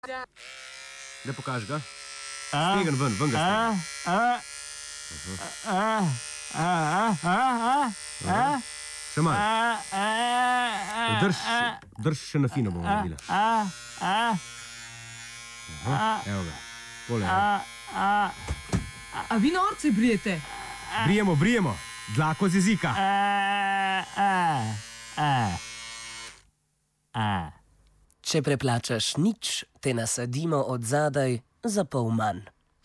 Da pokaži ga. Stegen ven ga stegen. Še malo. Drž še na fino bomo naredili. Evo ga. Pole. A vi norce brijete? Brijemo. Dlako z jezika. Če preplačaš nič, te nasadimo od zadaj za pol manj.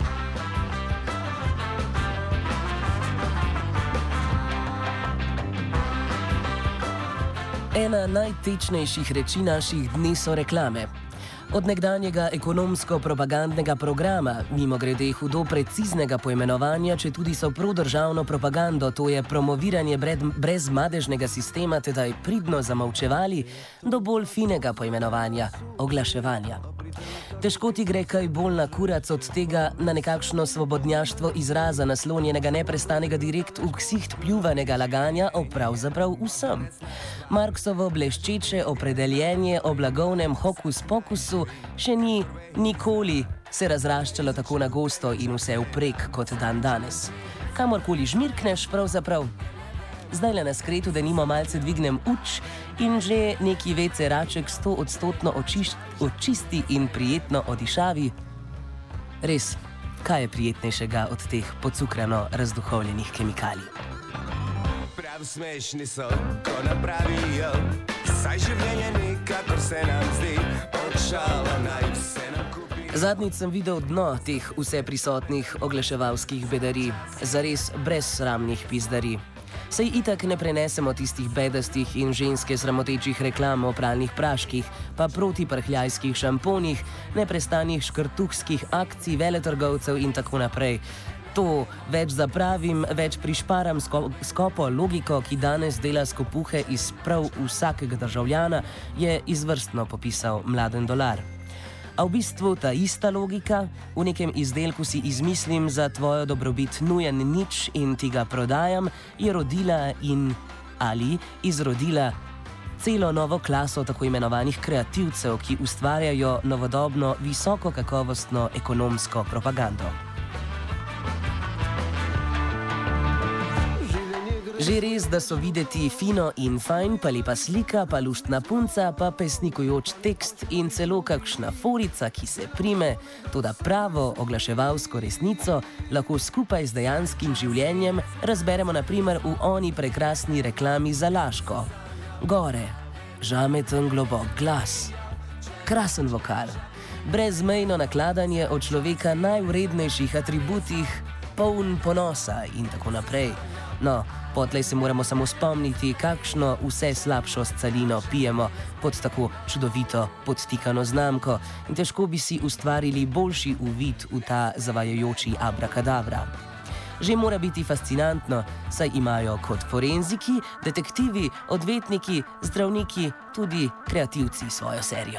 Ena najtečnejših reči naših dni so reklame. Od nekdanjega ekonomsko-propagandnega programa, mimogrede hudo preciznega poimenovanja, če tudi so prodržavno propagando, to je promoviranje brezmadežnega sistema, tedaj pridno zamolčevali, do bolj finega poimenovanja, oglaševanja. Težko ti gre kaj bolj na kurac od tega na nekakšno svobodnjaštvo izraza, naslonjenega neprestanega direkt v ksiht pljuvanega laganja o pravzaprav vsem. Marksovo bleščeče opredeljenje o blagovnem hokus-pokusu še ni nikoli se razraščalo tako na gosto in vse vprek kot dan danes. Kamorkoli žmirkneš, pravzaprav. Zdajle na skretu, da nimo malce dvignem uč in že neki WC raček 100% očisti in prijetno odišavi. Res, kaj je prijetnejšega od teh pocukrano razduhovljenih kemikalij? Prav smešni so, ko napravijo, saj življenje nikakor se nam zdi, odšala naj vse nam kupi. Zadnjič sem videl dno teh vseprisotnih oglaševalskih bedarij, zares brezsramnih pizdarij. Saj itak ne prenesemo tistih bedastih in ženske sramotečih reklam o pralnih praških, pa protiprhljajskih šamponih, neprestanih škrtuhskih akcij veletrgovcev in tako naprej. To več zapravim, več prišparam skopo logiko, ki danes dela skopuhe iz prav vsakega državljana, je izvrstno popisal Mladen Dolar. A v bistvu ta ista logika, v nekem izdelku si izmislim za tvojo dobrobit nujen nič in ti ga prodajam, je rodila in ali izrodila celo novo klaso tako imenovanih kreativcev, ki ustvarjajo novodobno, visoko kakovostno ekonomsko propagando. Že res, da so videti fino in fajn, pa lepa slika, pa luštna punca, pa pesnikujoč tekst in celo kakšna forica, ki se prime, toda pravo oglaševalsko resnico lahko skupaj z dejanskim življenjem razberemo na primer v oni prekrasni reklami za Laško. Gore, žameten globok glas, krasen vokal, brezmejno nakladanje o človeka najvrednejših atributih, poln ponosa in tako naprej. No, potlej se moramo samo spomniti, kakšno vse slabšo scalino pijemo pod tako čudovito podtikano znamko in težko bi si ustvarili boljši uvid v ta zavajajoči abrakadabra. Že mora biti fascinantno, saj imajo kot forenziki, detektivi, odvetniki, zdravniki, tudi kreativci svojo serijo.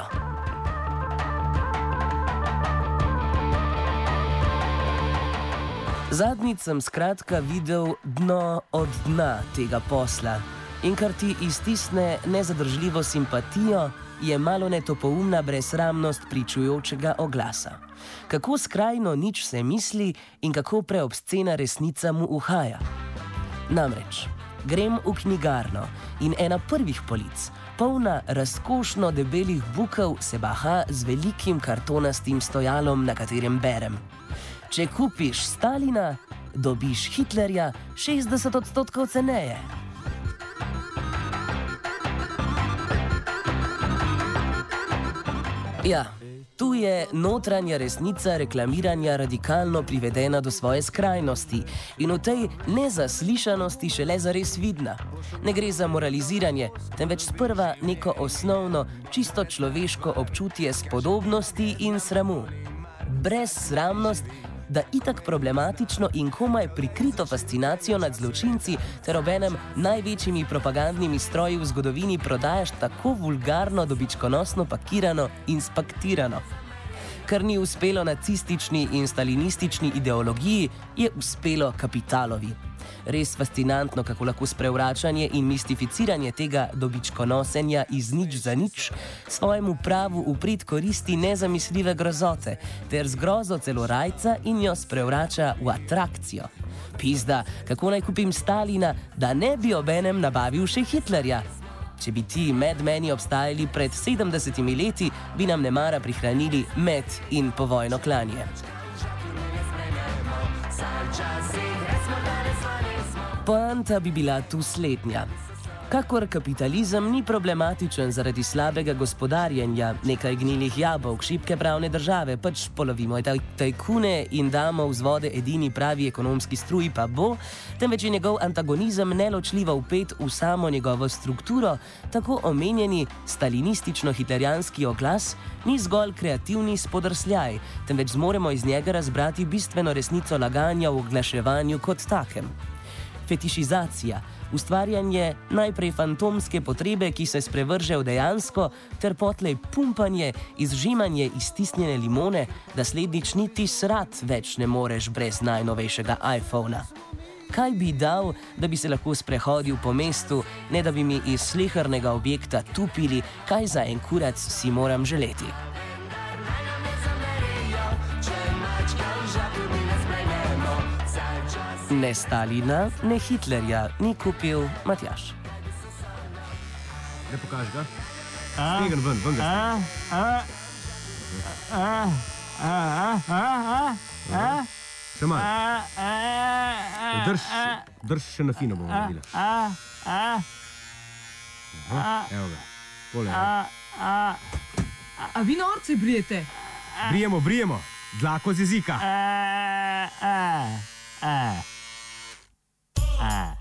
Zadnjič sem skratka videl dno od dna tega posla in kar ti iztisne nezadržljivo simpatijo, je malone topoumna brezsramnost pričujočega oglasa. Kako skrajno nič se misli in kako preobscena resnica mu uhaja. Namreč, grem v knjigarno in ena prvih polic, polna razkošno debelih bukev, se baha z velikim kartonastim stojalom, na katerem berem: če kupiš Stalina, dobiš Hitlerja 60% ceneje. Ja, tu je notranja resnica reklamiranja radikalno privedena do svoje skrajnosti in v tej nezaslišanosti šele zares vidna. Ne gre za moraliziranje, temveč sprva neko osnovno, čisto človeško občutje spodobnosti in sramu. Brezsramnost, da itak problematično in komaj prikrito fascinacijo nad zločinci ter obenem največjimi propagandnimi stroji v zgodovini prodajaš tako vulgarno, dobičkonosno pakirano in spaktirano. Kar ni uspelo nacistični in stalinistični ideologiji, je uspelo kapitalovi. Res fascinantno, kako lahko sprevračanje in mistificiranje tega dobičkonosenja iz nič za nič svojemu pravu uprit koristi nezamisljive grozote, ter z grozo celo rajca in jo sprevrača v atrakcijo. Pizda, kako naj kupim Stalina, da ne bi obenem nabavil še Hitlerja? Če bi ti medmeni obstajali pred 70 leti, bi nam nemara prihranili med- in povojno klanje. Poanta bi bila tu slednja. Kakor kapitalizem ni problematičen zaradi slabega gospodarjenja, nekaj gnilih jabolk, šibke pravne države, pač polovimo tajkune in damo vzvode edini pravi ekonomski struji pa bo, temveč je njegov antagonizem neločljivo vpet v samo njegovo strukturo, tako omenjeni stalinistično-hitlerjanski oglas ni zgolj kreativni spodrsljaj, temveč zmoremo iz njega razbrati bistveno resnico laganja v oglaševanju kot takem. Fetišizacija, ustvarjanje najprej fantomske potrebe, ki se sprevrže v dejansko, ter potlej pumpanje, izžimanje iztisnjene limone, da slednjič niti srat več ne moreš brez najnovejšega iPhona. Kaj bi dal, da bi se lahko sprehodil po mestu, ne da bi mi iz slehernega objekta tupili, kaj za en kurac si moram želeti? Ne Stalina, ne Hitlerja ni kupil Matjaž. Ne pokaži ga. Stegen ven ga. Še malo. Drž še na fino bomo naredili. Evo ga. Pole. A vi norce brijete? Brijemo. Dlako z jezika.